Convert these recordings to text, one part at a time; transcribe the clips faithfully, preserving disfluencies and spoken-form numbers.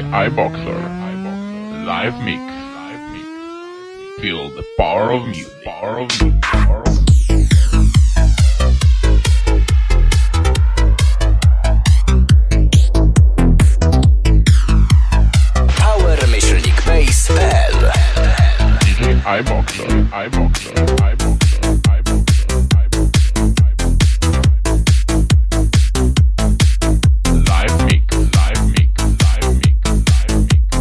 iBoxer, live mix, live mix. Feel the power of music, power of music, power of music. iBoxer, iBoxer, iBoxer, iBoxer, iBoxer. Live mix, live mix, live mix, live mix, live mix.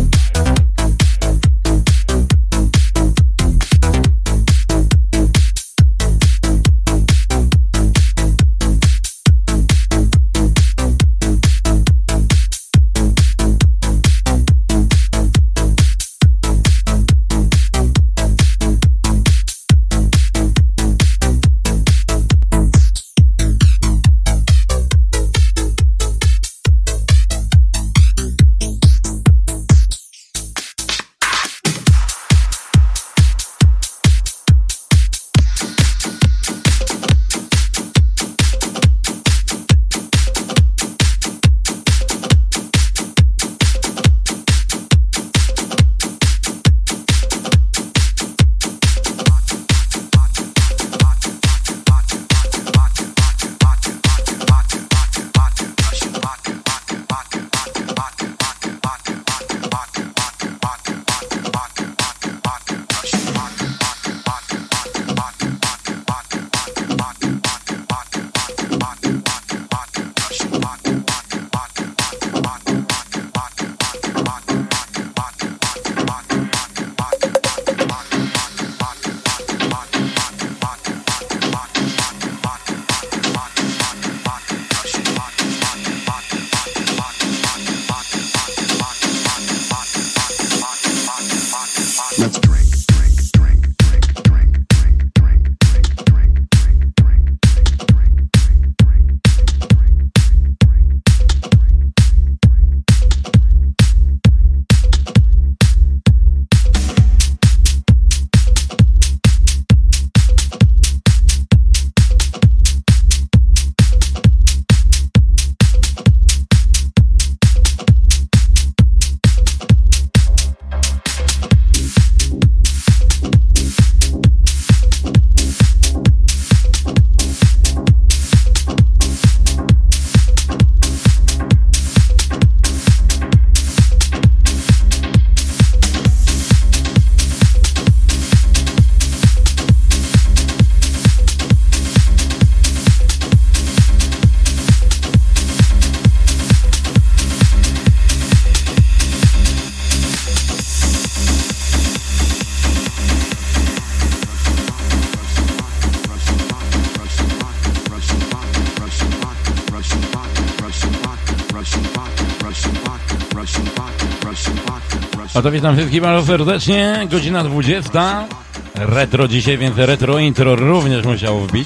No to witam wszystkich bardzo serdecznie, godzina dwudziesta, retro dzisiaj, więc retro intro również musiało wbić.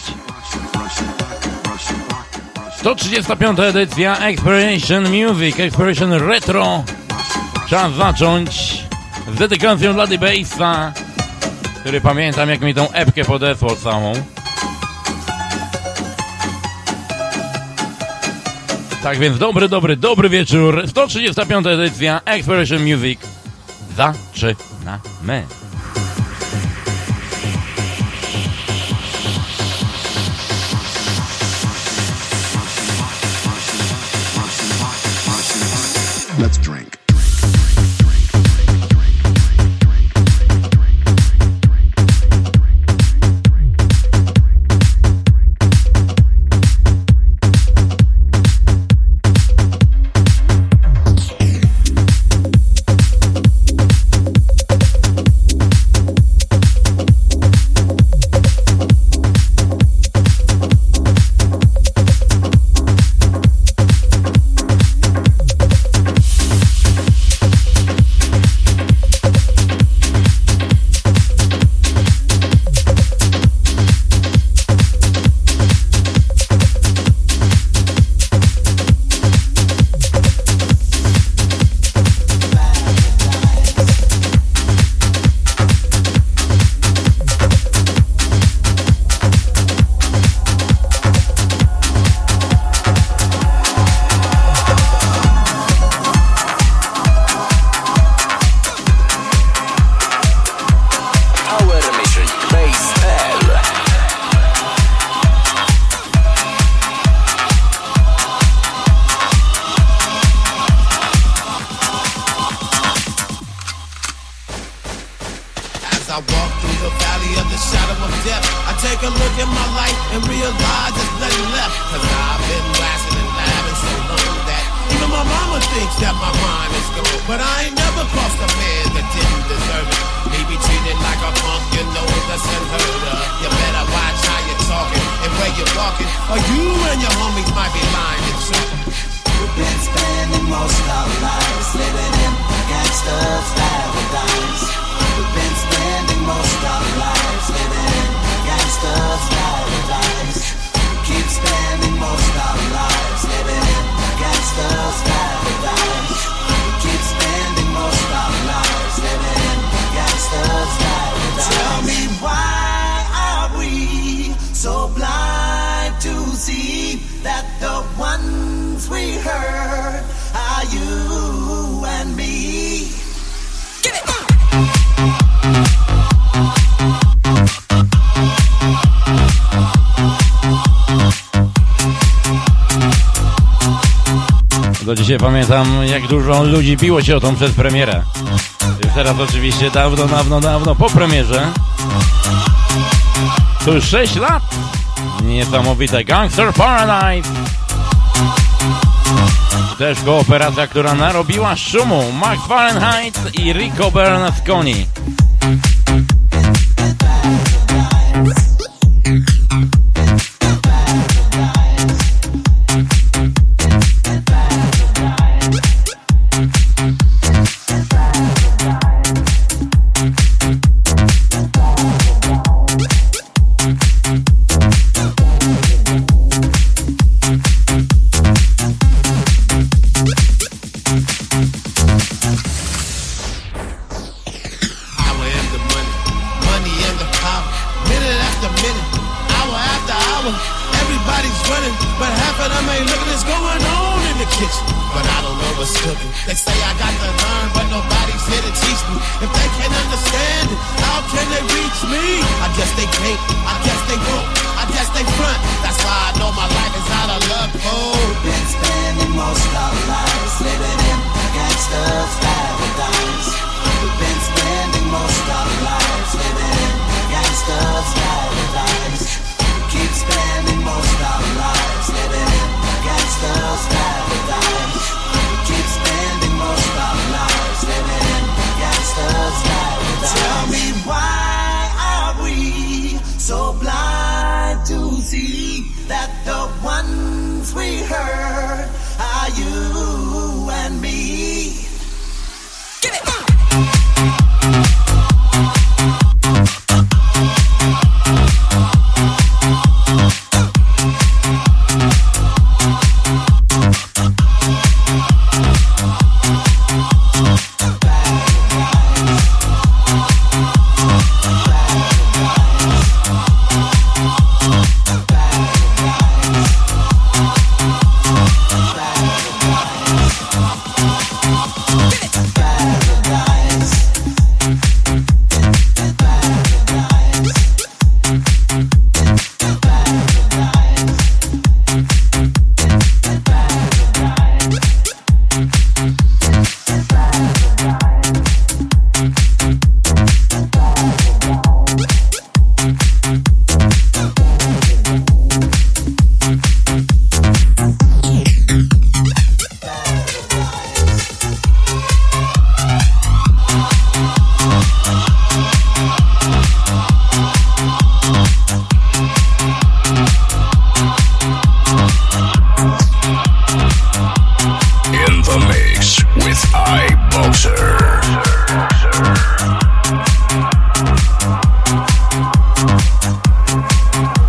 sto trzydziesta piąta edycja Exploration Music, Exploration Retro. Czas zacząć z dedykacją dla D-Bassa, który pamiętam jak mi tą epkę podesłał samą. Tak więc dobry, dobry, dobry wieczór, sto trzydziesta piąta edycja Exploration Music. Zaczynamy. Let's drink. depth. I take a look at my life and realize there's nothing left. Cause I've been blasting and laughing so long that even my mama thinks that my mind is gone. But I ain't never crossed a man that didn't deserve it. Me be treated like a punk, you know that's unheard of. You better watch how you're talking and where you're walking, or you and your homies might be lying to truth. We've been spending most of our lives living in gangsters' paradise. We've been spending most of our lives living in gangsters' paradise. Keep spending most of our lives living in gangsters' paradise. Keep spending most of our lives living in gangsters' paradise. Tell me why are we so blind to see that the ones we hurt are you and me? Get it! Do dzisiaj pamiętam, jak dużo ludzi biło się o tą przedpremierę. Już teraz oczywiście dawno, dawno, dawno po premierze. To już sześć lat. Niesamowite. Gangster Paradise. Też kooperacja, która narobiła szumu. Max Fahrenheit i Rico Bernasconi. Boxer.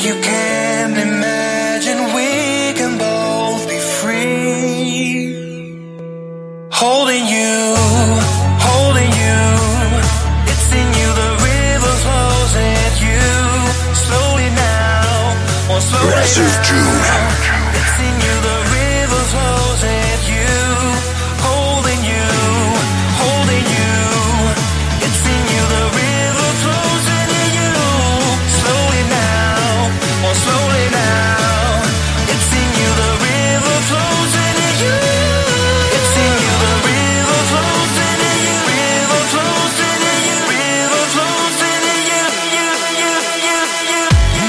you can imagine we can both be free. Holding you, holding you. It's in you, the river flows at you. Slowly now, or slowly Massive now. June. It's in you, the river flows at you. Holding you, holding you. It's in you, the river flows into you. Slowly now, or slowly now. It's in you, the river flows into you. It's in you, the river flows into you. River flows into you. River flows into you. You, you, you, you, you,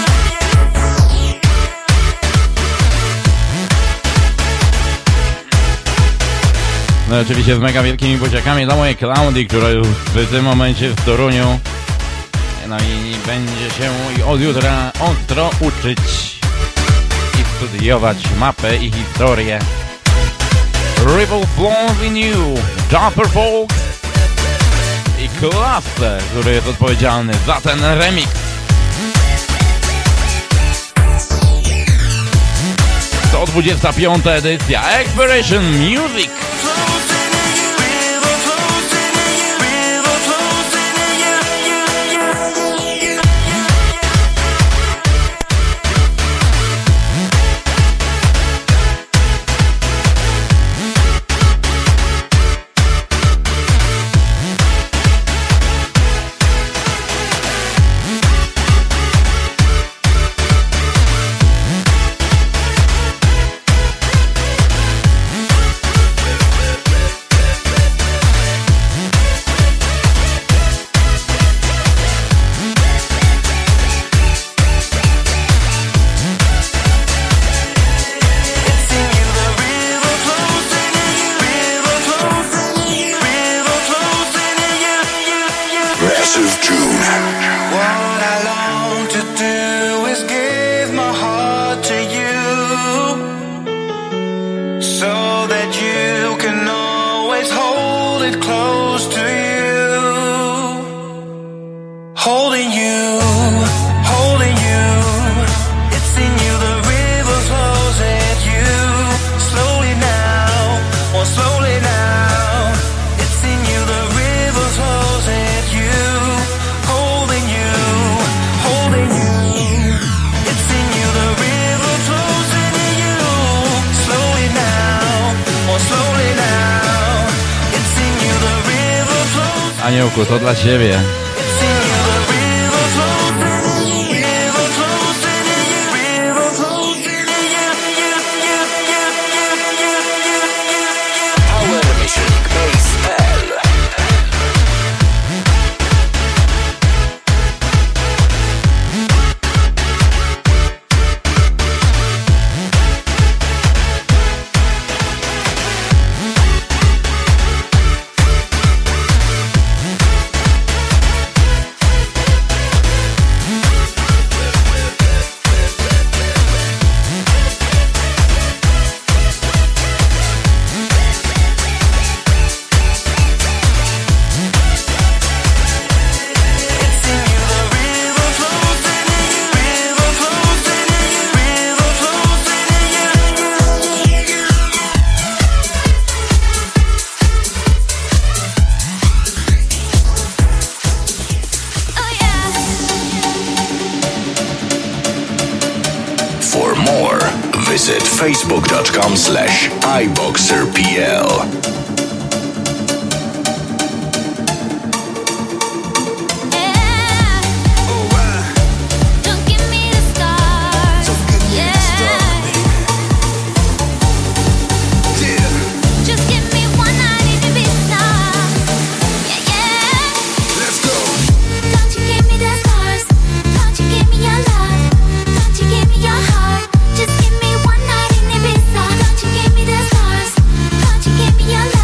No oczywiście z mega wielkimi buziakami dla mojej Klaudii, która już w tym momencie w Toruniu. No i będzie się i od jutra ostro uczyć i studiować mapę i historię. River Flows in You, Jumper Folk i Cluster, który jest odpowiedzialny za ten remix. sto dwudziesta piąta edycja Exploration Music. Massive June. What I long to do is give my heart to you, so that you can always hold it close to you. Holding you, holding you. It's in you, the river flows at you. Slowly now, or slowly now. It's in you, the river flows at you. Holding you, holding you. It's in you, the river flows into you. Slowly now, or slowly now. It's in you, the river flows. Aniołku, to dla ciebie. It's in you, the river flows into you. River flows into you. River flows into you. You, you, you, you, you, you, you, you. Power myślnik base kropka p l. For more, visit facebook.com slash iBoxerPL. Just give me one night in Ibiza. Don't you give me the stars? Don't you give me your love?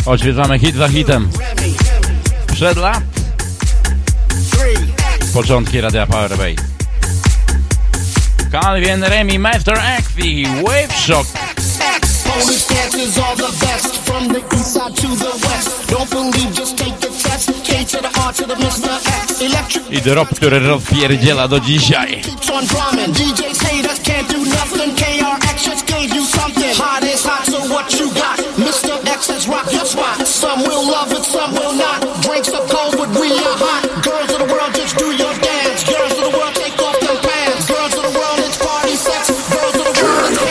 Odświeżamy hit za hitem. Przed lat. Początki Radia Powerbase. Calvin, Remy, Master X i Wave Shock. Polish dancers are the best from the east side to the west. Don't believe, just take the test. K to the R to the mister X. Electric I drop, który rozpierdziela do dzisiaj. keeps on drumming. D Js hate us, can't do nothing. K R X just gave you something. Hot is hot, so what you got? mister X has rocked your spot. Some will love it, some will not. Drinks are cold, but we are hot. Girls of the world, just do your dance. Girls of the world, take off them pants. Girls of the world, it's party sex. Girls of the world, it's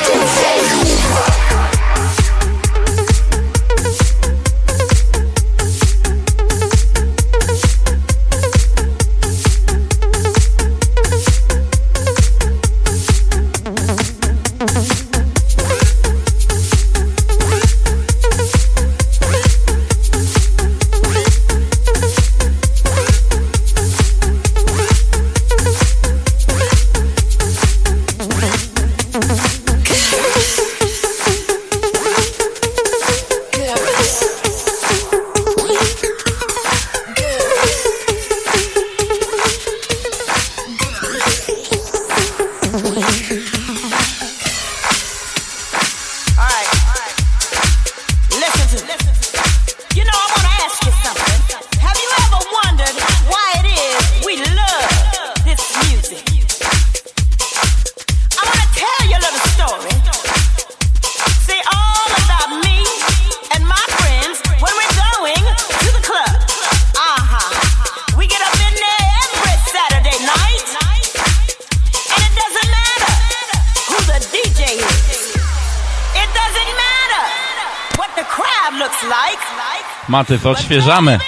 Maty, to odświeżamy.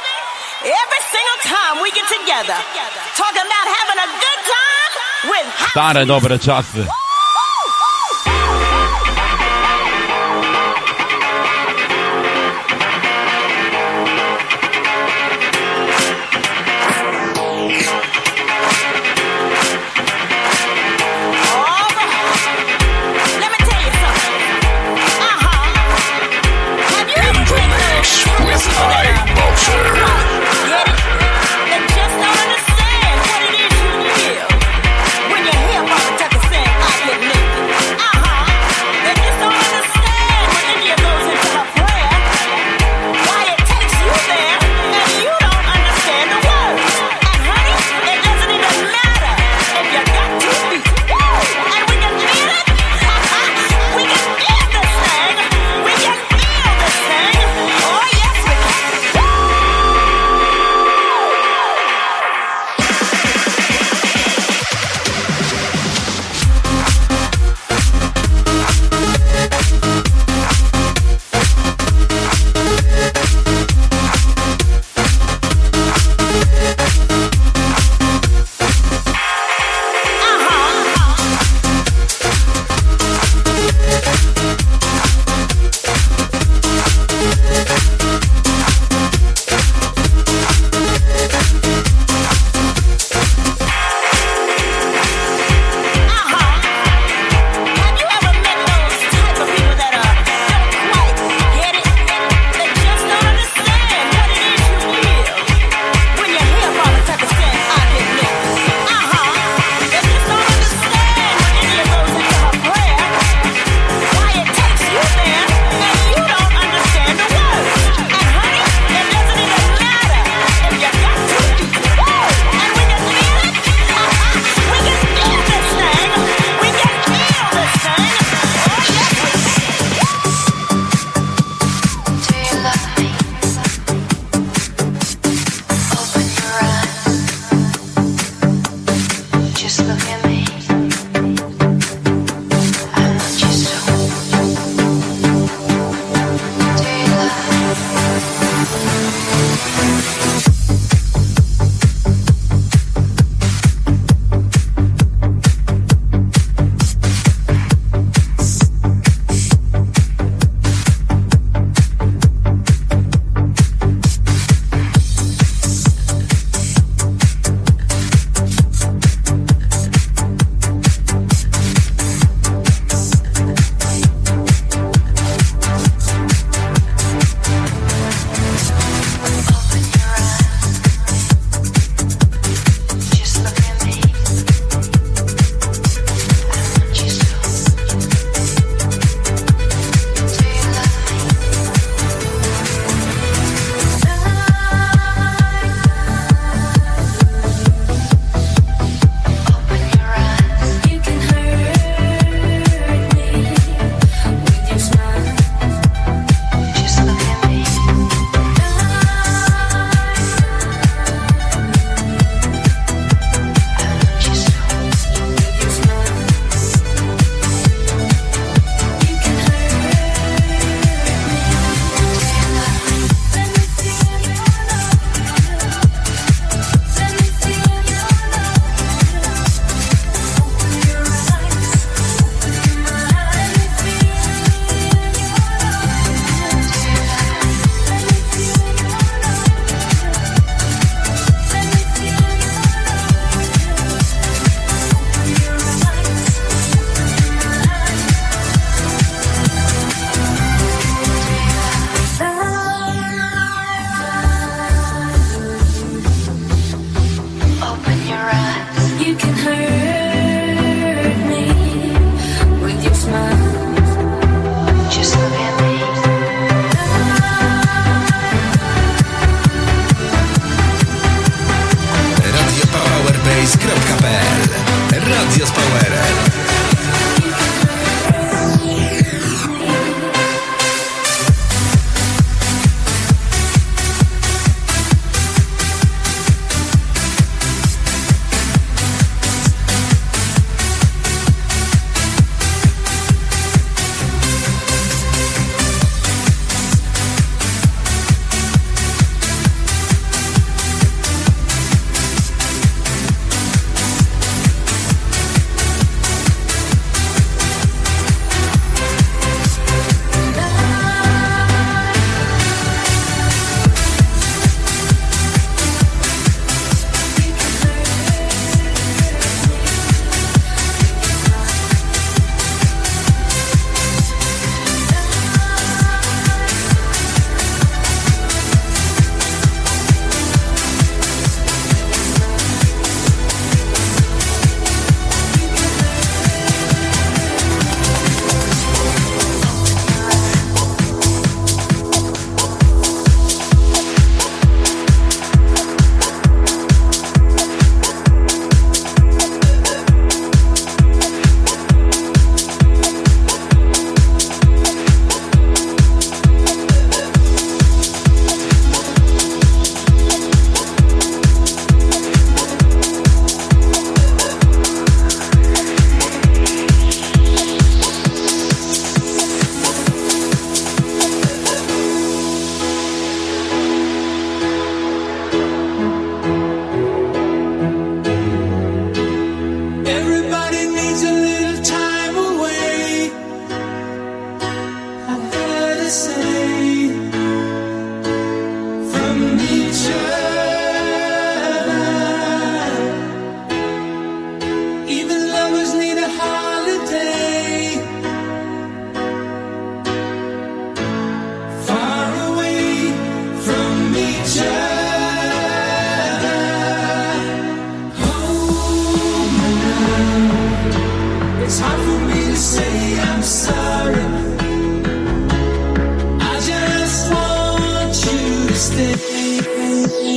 Stare, dobre czasy. Just don't understand what it is you feel when you hear Mama Tucker saying, I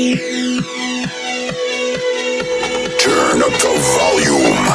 Turn up the volume.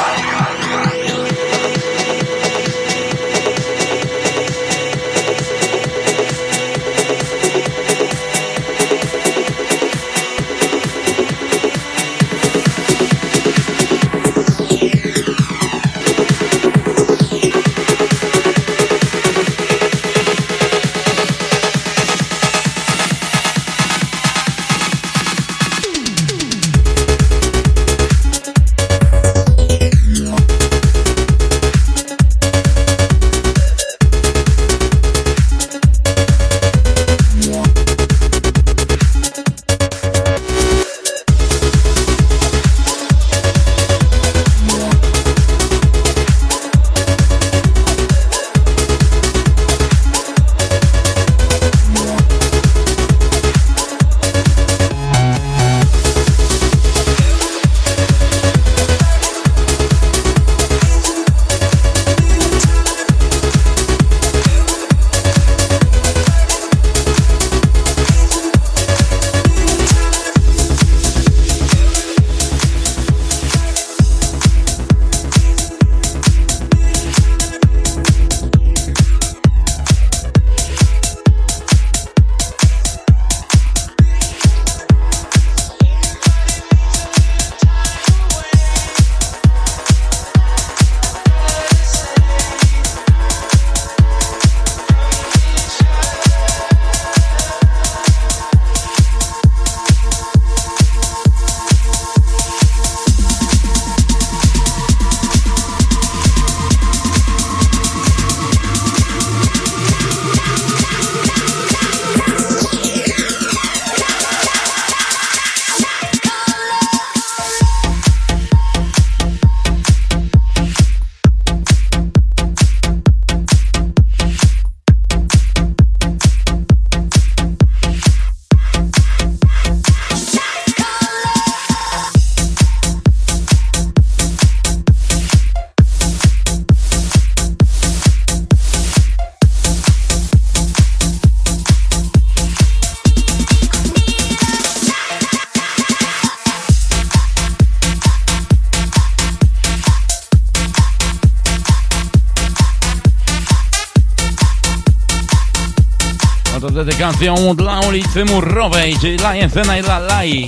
To z dedykacją dla ulicy Murowej, czyli dla Jensena i dla Lai.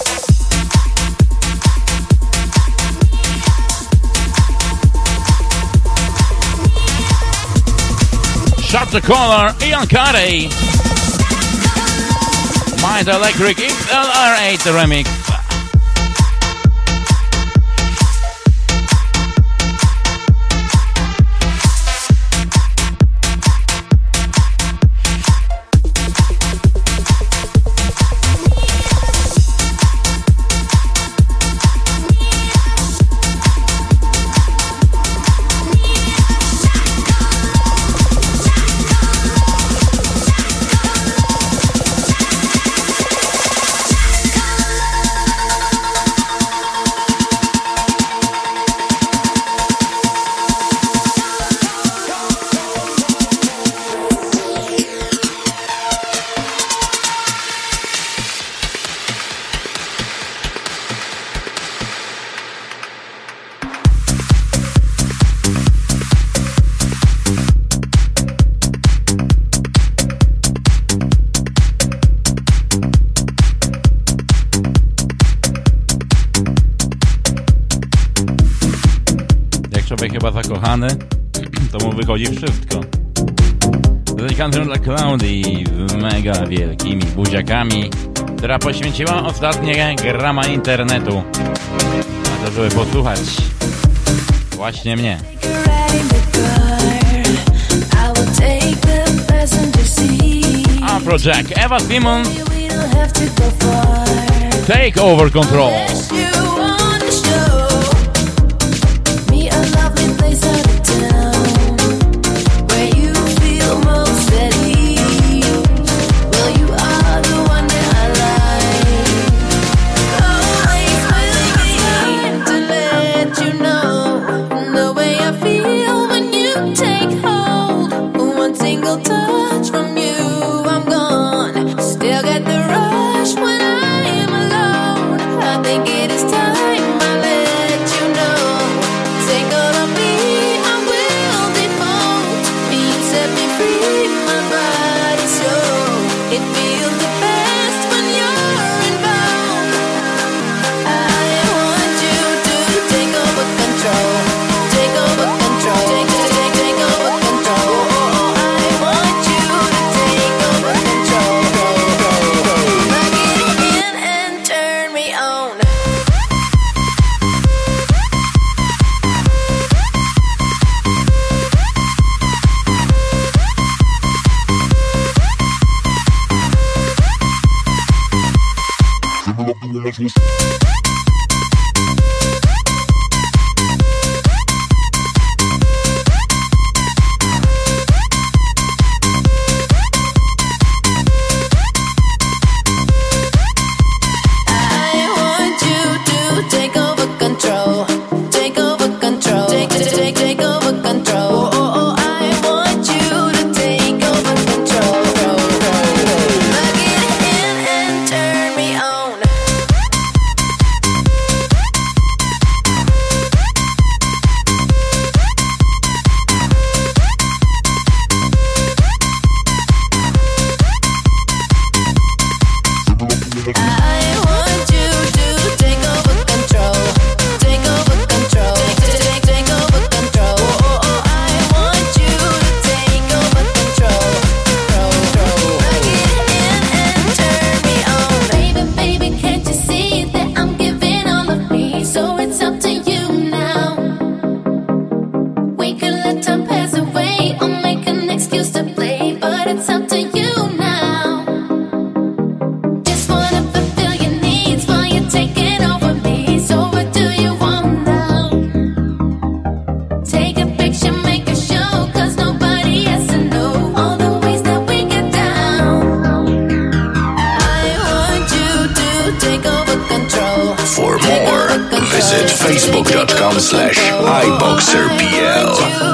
Shut the Collar, Ian Carey. Mind Electric X L R eight Remix. Człowiek chyba zakochany, to mu wychodzi wszystko. Dedykacją dla Klaudii z mega wielkimi buziakami, która poświęciła ostatnie grama internetu na to, żeby posłuchać właśnie mnie. Afrojack, Eva Simmons, Take Over Control. Touch from you, I'm gone. Still get the rush when I am Facebook.com slash iBoxerPL.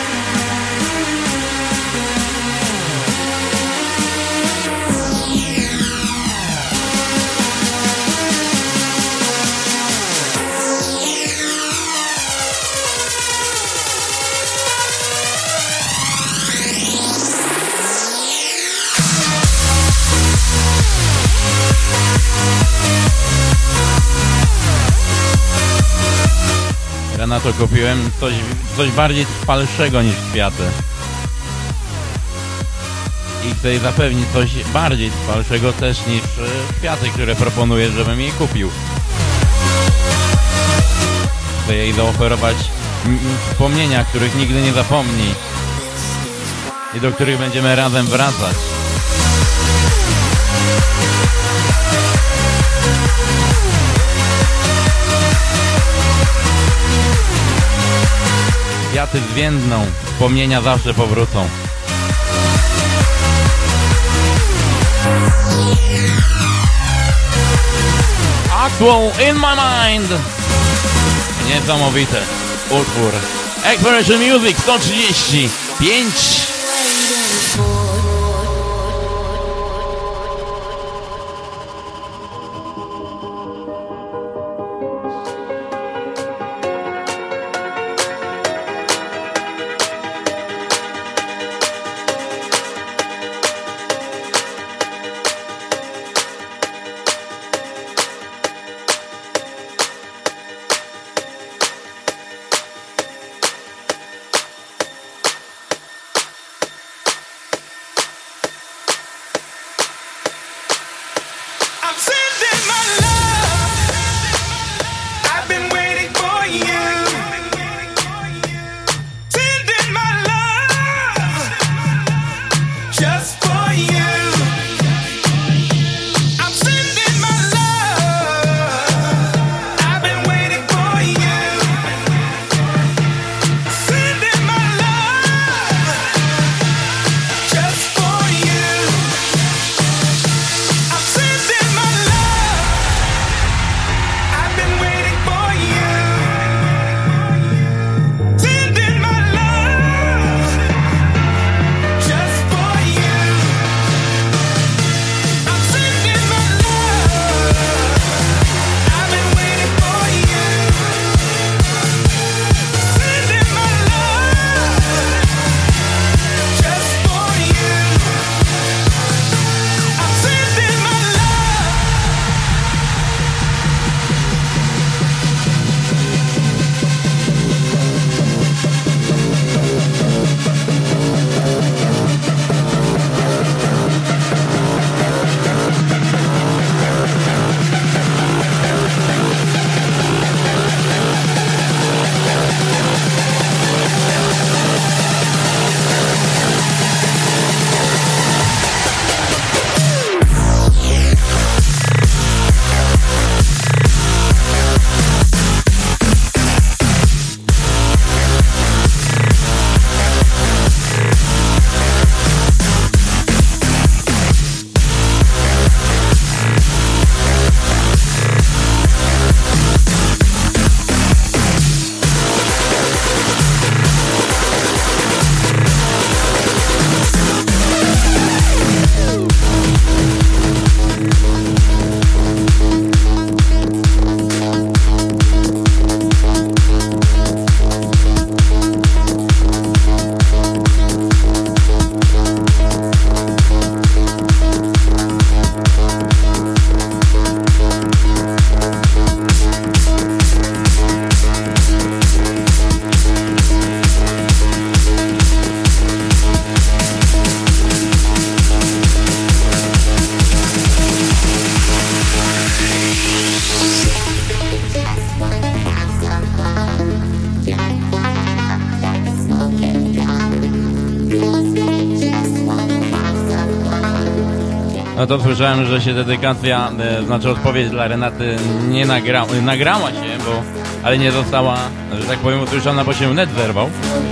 Yeah. na to kupiłem coś, coś bardziej trwalszego niż kwiaty. I chcę jej zapewnić coś bardziej trwalszego też niż kwiaty, które proponuję, żebym jej kupił. Chcę jej zaoferować wspomnienia, których nigdy nie zapomni i do których będziemy razem wracać. Kwiaty zwiędną, wspomnienia zawsze powrócą. Actual in my mind. Niesamowity utwór. Exploration Music sto trzydzieści pięć. No to słyszałem, że się dedykacja, e, znaczy odpowiedź dla Renaty nie nagra, nagrała się, bo, ale nie została, że tak powiem, usłyszana, bo się net zerwał.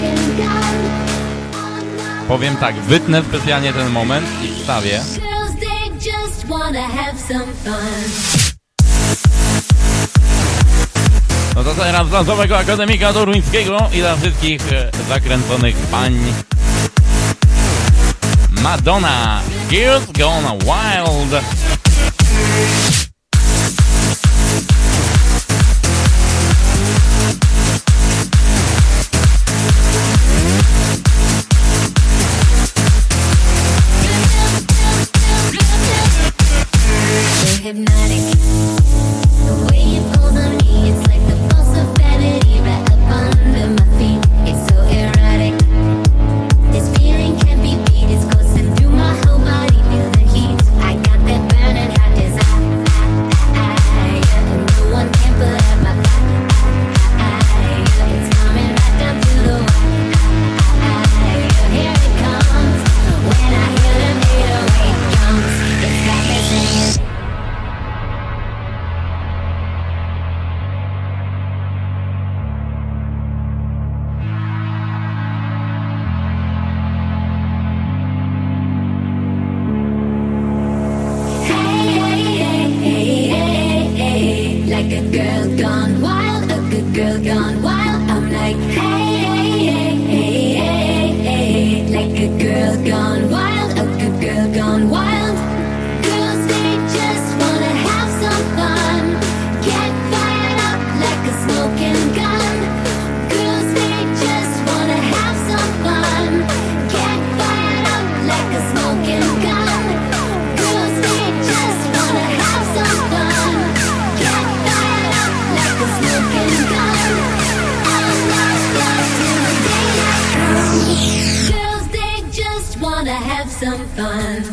Powiem tak, wytnę specjalnie ten moment i wstawię. No to teraz dla całego Akademika Toruńskiego i dla wszystkich e, zakręconych pań. Madonna, Girls Gone Wild. Hypnotic, the way you pulled on me, it's like the pulse of gravity right up on good girl gone wild, a good girl gone wild. I'm like, hey, hey, hey, hey, hey, hey, like a girl gone wild, a good girl gone wild. Girls, they just wanna have some fun, get fired up like a smoking gun. Girls, they just wanna have some fun, get fired up like a smoking gun. Girls, they just wanna have some fun, get fired up like a smoking gun. I'm not lost in the daylight. Girls, they just wanna have some fun.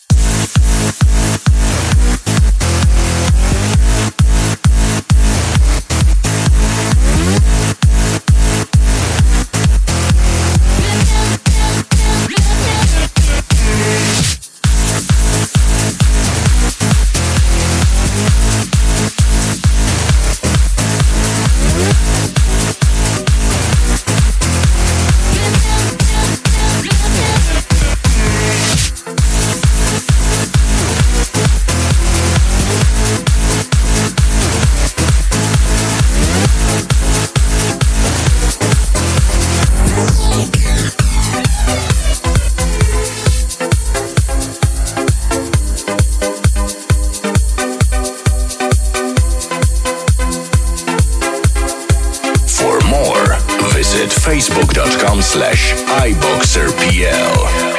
Facebook.com slash iBoxerPL.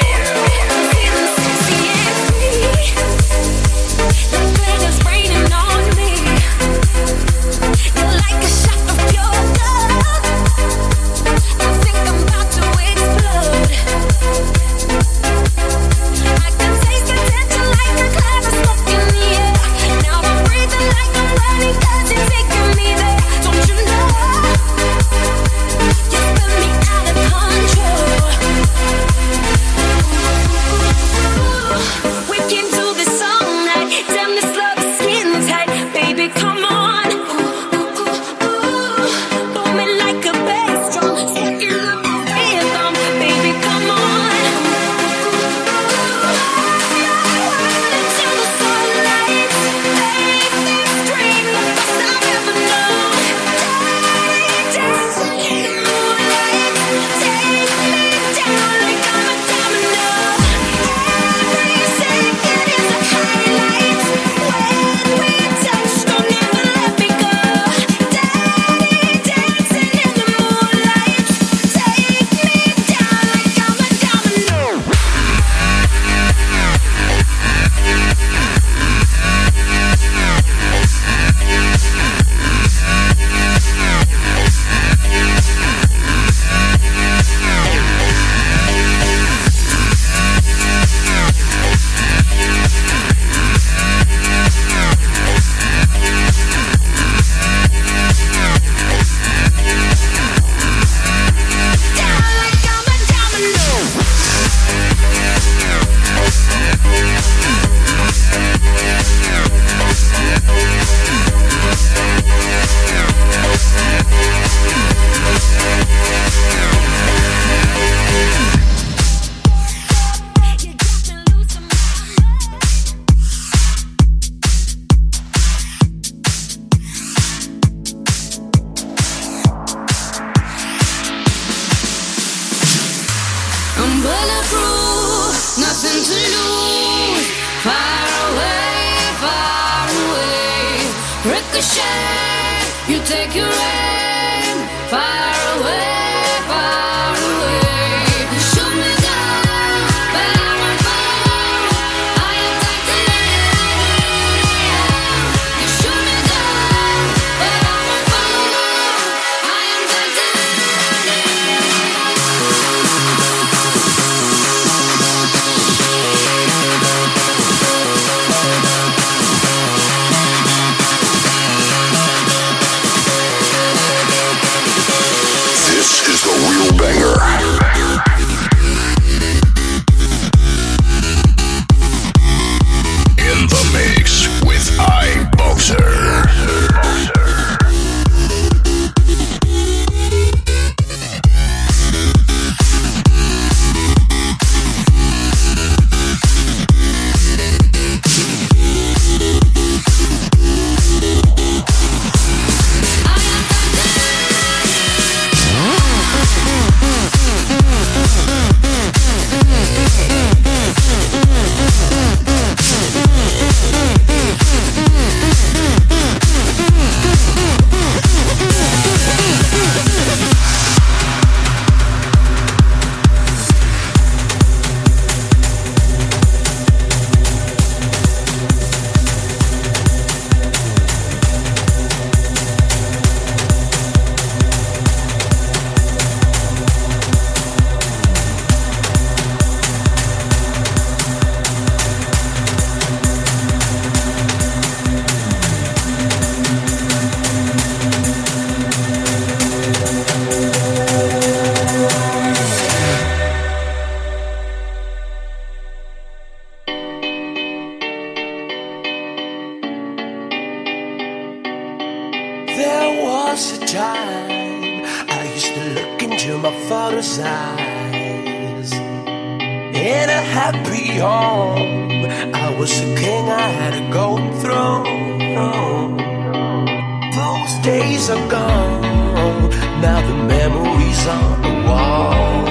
was a time I used to look into my father's eyes. In a happy home, I was a king, I had a golden throne. Those days are gone, now the memories on the wall.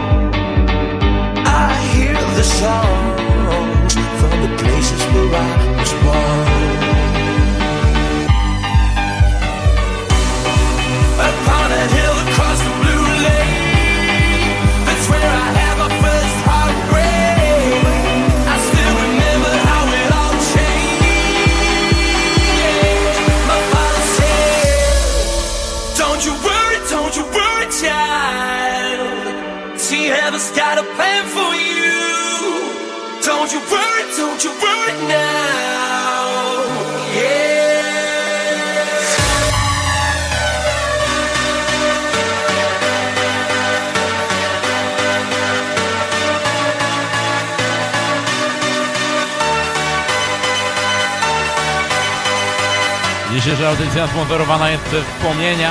I hear the songs from the places where I was born. Upon a hill across the blue lake, that's where I had my first heartbreak. I still remember how it all changed. My father said, don't you worry, don't you worry, child. See, heaven's got a plan for you. Don't you worry, don't you worry now. Yeah. Dzisiejsza audycja sponsorowana jest przez wspomnienia.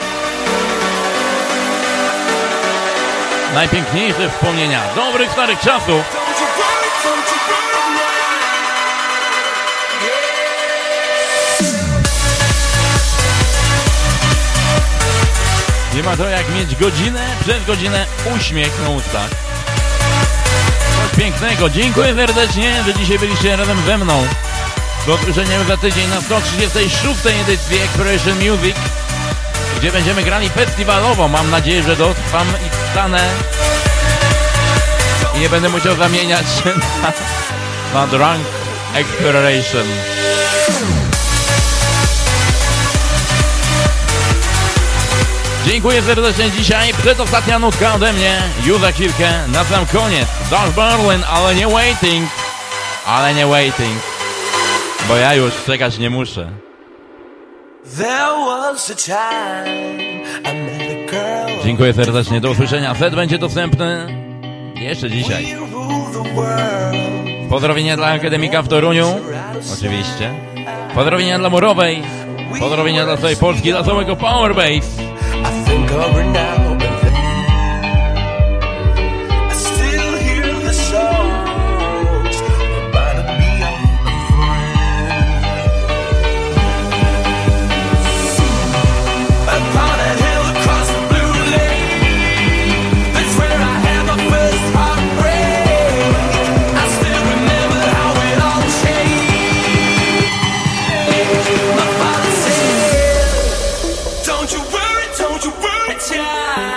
Najpiękniejsze wspomnienia dobrych starych czasów. Nie ma to jak mieć godzinę przez godzinę uśmiech na ustach. Coś pięknego. Dziękuję serdecznie, że dzisiaj byliście razem ze mną. Do usłyszenia za tydzień na sto trzydziestej szóstej edycji Exploration Music, gdzie będziemy grali festiwalowo. Mam nadzieję, że dotrwam i wstanę i nie będę musiał zamieniać się na, na Drunk Exploration. Dziękuję serdecznie dzisiaj. Przedostatnia nutka ode mnie. Już za chwilkę, na sam koniec. Dark Berlin, ale nie waiting. Ale nie waiting. Bo ja już czekać nie muszę. Dziękuję serdecznie, do usłyszenia. Set będzie dostępny jeszcze dzisiaj. Pozdrowienia dla Akademika w Toruniu. Oczywiście. Pozdrowienia dla Morowej. Pozdrowienia dla całej Polski, dla całego Powerbase. Don't you worry, don't you worry, child.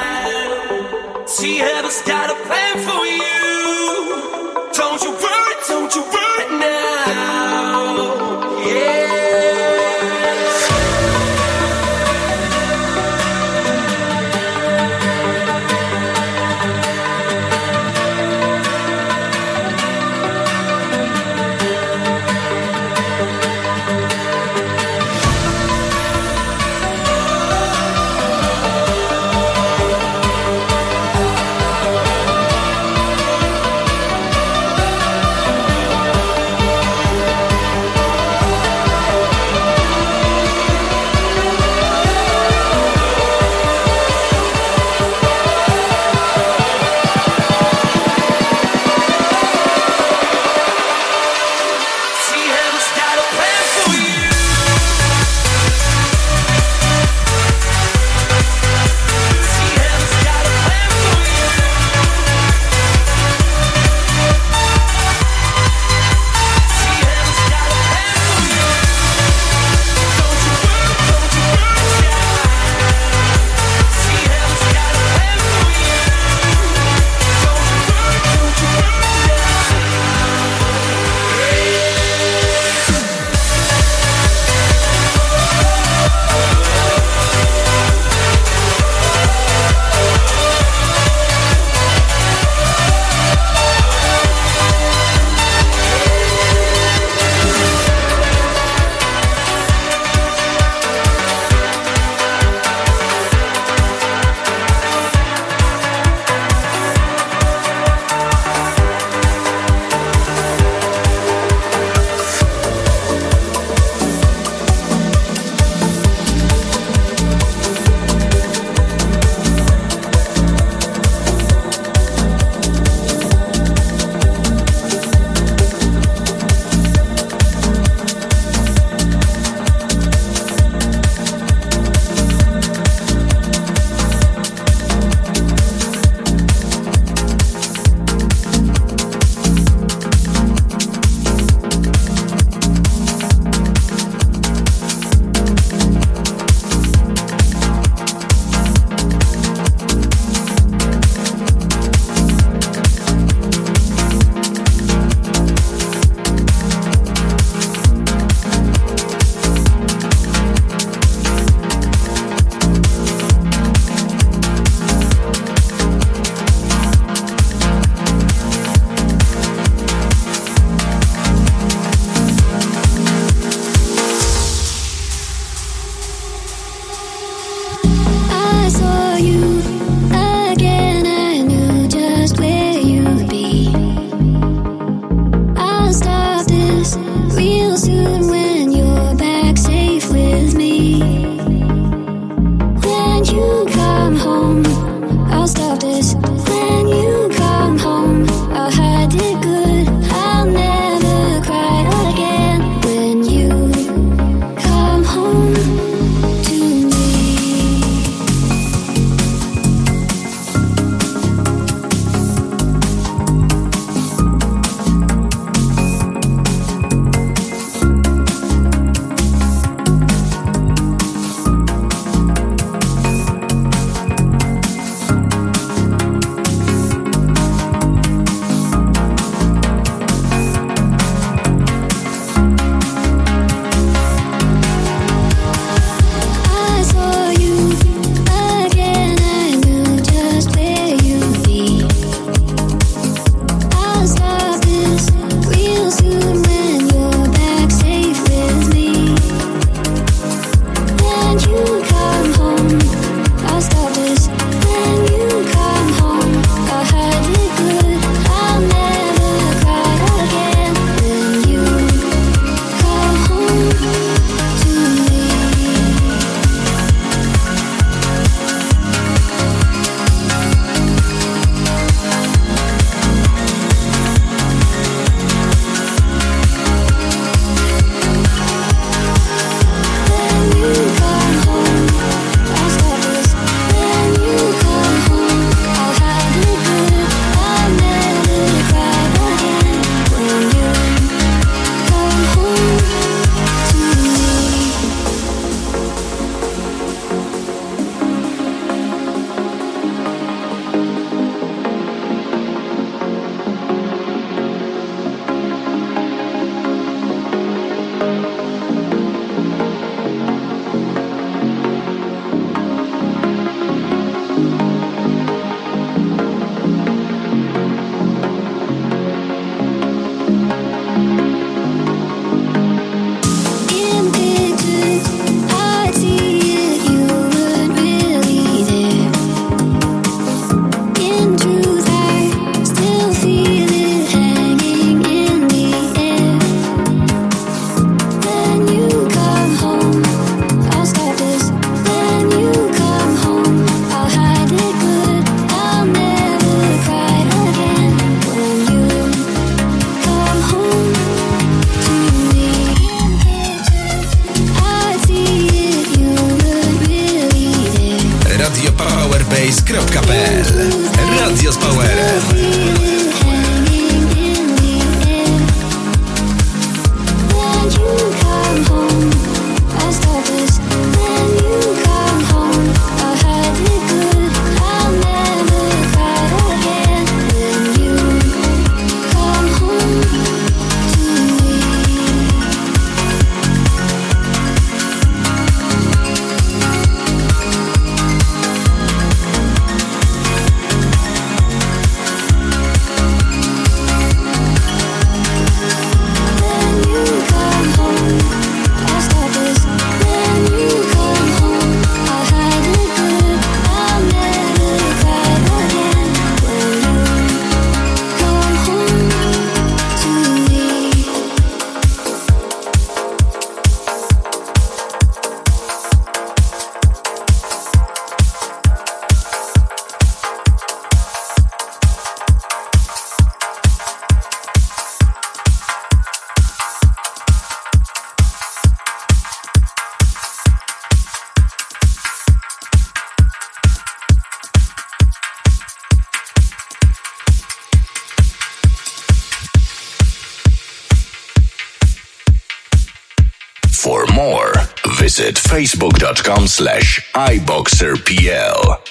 For more, visit facebook dot com slash iBoxerPL.